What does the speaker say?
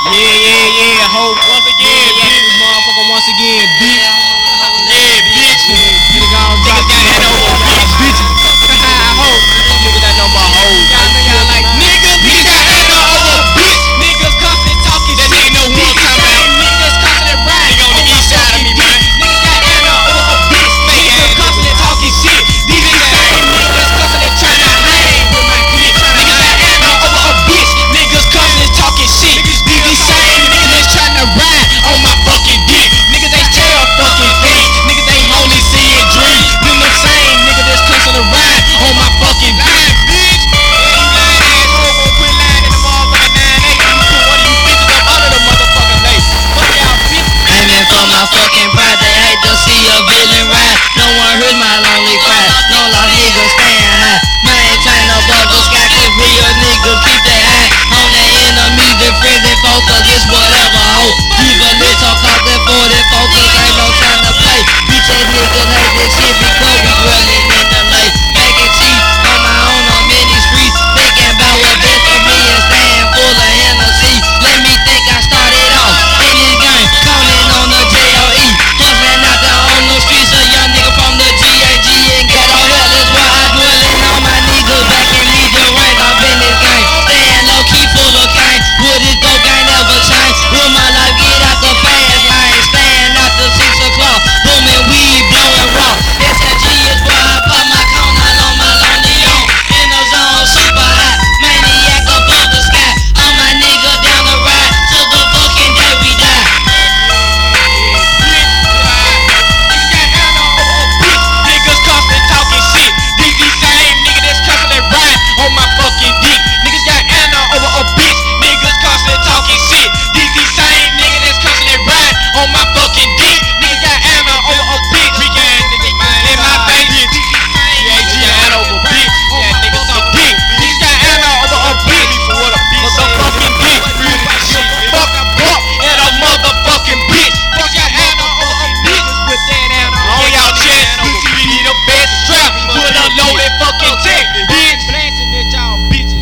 Yeah, ho. Once again, bitch. This motherfucker once again, bitch. Yeah, bitch. Nigga gon' drop got hand over bitches. Ho. Niggas that know about hoes. Y'all know y'all like niggas got hand over bitch. Niggas constantly talking shit. That nigga know who I'm talking about. Niggas constantly riding. Nigga on the east side of me, man. Niggas got hand over bitch. Niggas constantly talking shit. These same niggas constantly trying to hang with my bitch. Niggas got hand over a bitch. Niggas constantly talking shit. These same niggas that's trying to ride on my fucking dick. Niggas they tell fucking things. Niggas they only see it dream. Then the same nigga that's constantly ride on my fucking dick. Bitch. Yeah, you lying asshole. Gonna quit lying in the motherfucking 9-8. You put one of you bitches up under the motherfucking lake. Fuck y'all bitch. Aiming for my fucking pride. They hate to see a villain ride. No one heard my lonely cry. No loss